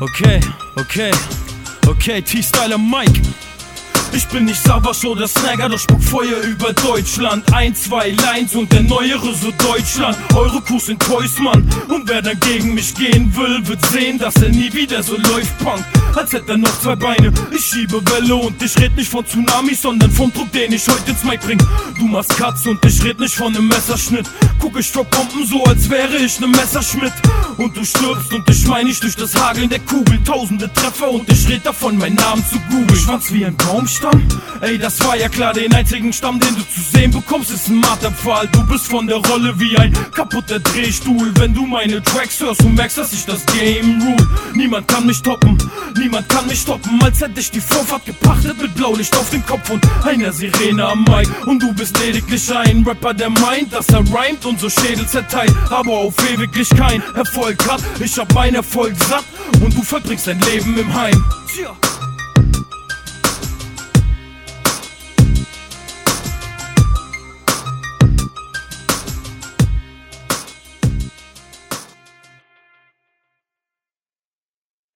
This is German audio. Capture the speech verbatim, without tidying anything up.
Okay, okay, okay, T-Styler Mike. Ich bin nicht Savage oder Snagger, doch spuck Feuer über Deutschland. Ein, zwei Lines und der neuere so Deutschland. Eure Kuss sind Toys, Mann. Und wer dann gegen mich gehen will, wird sehen, dass er nie wieder so läuft, Punk. Als hätte er noch zwei Beine. Ich schiebe Welle und ich red nicht von Tsunamis, sondern vom Druck, den ich heute ins Mic bring. Du machst Cuts und ich red nicht von nem Messerschnitt. Guck, ich drop Bomben so, als wäre ich ne Messerschmidt. Und du stirbst und ich mein nicht durch das Hageln der Kugel. Tausende Treffer und ich red davon, meinen Namen zu googeln. Schwanz wie ein Baumstamm. Ey, das war ja klar, den einzigen Stamm, den du zu sehen bekommst, ist ein Marterpfahl. Du bist von der Rolle wie ein kaputter Drehstuhl. Wenn du meine Tracks hörst und merkst, dass ich das Game rule. Niemand kann mich toppen, niemand kann mich stoppen. Als hätte ich die Vorfahrt gepachtet mit Blaulicht auf dem Kopf und einer Sirene am Mic. Und du bist lediglich ein Rapper, der meint, dass er rhymt und so Schädel zerteilt, aber auf ewiglich kein Erfolg hat. Ich hab meinen Erfolg satt und du verbringst dein Leben im Heim. Tja.